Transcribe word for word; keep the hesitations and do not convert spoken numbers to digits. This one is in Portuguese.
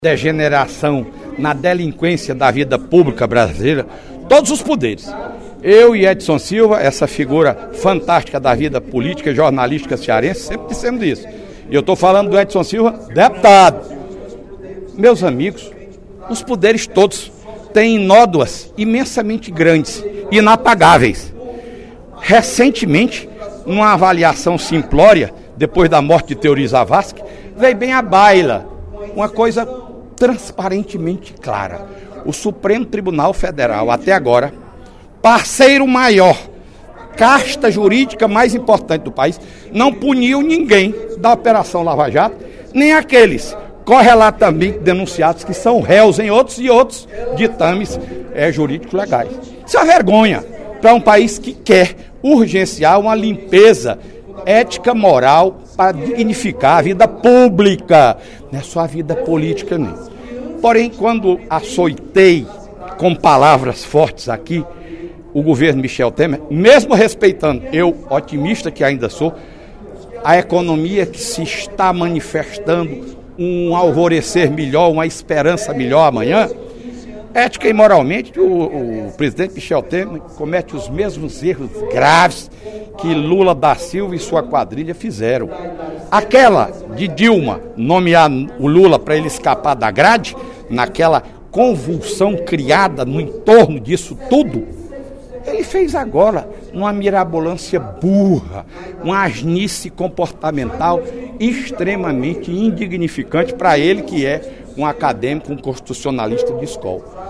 Degeneração na delinquência da vida pública brasileira, todos os poderes. Eu e Edson Silva, essa figura fantástica da vida política e jornalística cearense, sempre dissemos isso. E eu estou falando do Edson Silva, deputado. Meus amigos, os poderes todos têm nódoas imensamente grandes, inapagáveis. Recentemente, numa avaliação simplória, depois da morte de Teori Zavascki, veio bem à baila uma coisa transparentemente clara. O Supremo Tribunal Federal, até agora, parceiro maior, casta jurídica mais importante do país, não puniu ninguém da Operação Lava Jato, nem aqueles correlatamente denunciados que são réus em outros e outros ditames é, jurídicos legais. Isso é uma vergonha para um país que quer urgenciar uma limpeza ética, moral, para dignificar a vida pública, não é só a vida política, não. Porém, quando açoitei com palavras fortes aqui o governo Michel Temer, mesmo respeitando, eu, otimista que ainda sou, a economia que se está manifestando um alvorecer melhor, uma esperança melhor amanhã, ética e moralmente, o, o presidente Michel Temer comete os mesmos erros graves que Lula da Silva e sua quadrilha fizeram. Aquela de Dilma nomear o Lula para ele escapar da grade, naquela convulsão criada no entorno disso tudo, ele fez agora uma mirabolância burra, uma asnice comportamental extremamente indignificante para ele que é um acadêmico, um constitucionalista de escola.